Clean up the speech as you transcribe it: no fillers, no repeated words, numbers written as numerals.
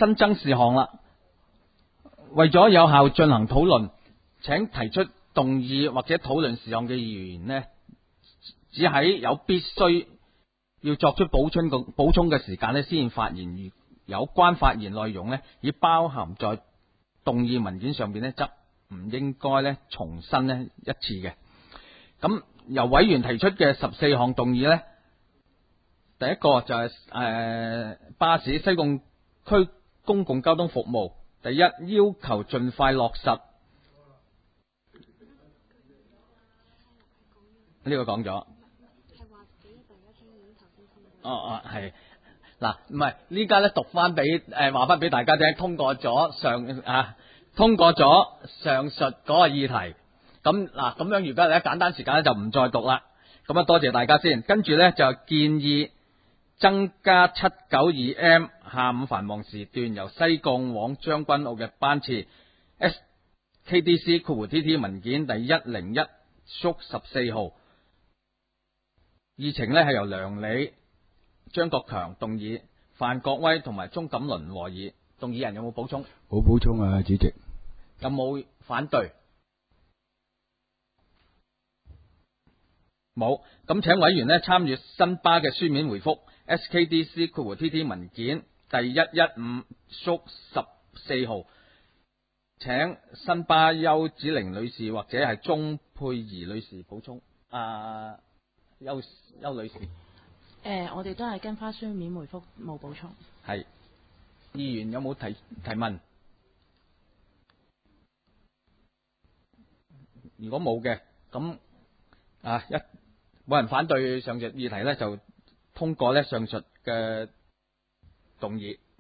新增事項啦。為咗有效進行討論，請提出動議或者討論事項嘅議員呢，只喺有必須要作出補充嘅時間呢先發言。有關發言內容呢，已包含在動議文件上邊呢，則唔應該呢重申呢一次嘅。咁由委員提出嘅14項動議呢，第一個就係巴士西貢區公共交通服務。第一，要求盡快落實。呢個講咗。係。嗱，唔係，呢家咧讀翻俾話翻俾大家聽，通過咗上述嗰個議題。咁嗱，咁樣如果咧簡單時間咧就唔再讀啦。咁啊，多謝大家先。跟住咧就建議增加792M 下午繁忙時段由西貢往將軍澳嘅班次。SKDC（TT 文件第101/14號）。議程咧係由梁理、張國強動議，范國威同埋鍾錦麟和議。動議人有冇補充？ 冇補充啊，主席。 有冇反對？冇。咁請委員呢參閱新巴嘅書面回覆。SKDC（TT 文件第115/14號）。請新巴邱子玲女士或者係鍾佩儀女士補充。邱女士。 我哋都係跟翻書面回覆，冇補充。 係。議員有冇提問？如果冇嘅，咁冇人反對上述議題呢，就通過呢上述嘅動議。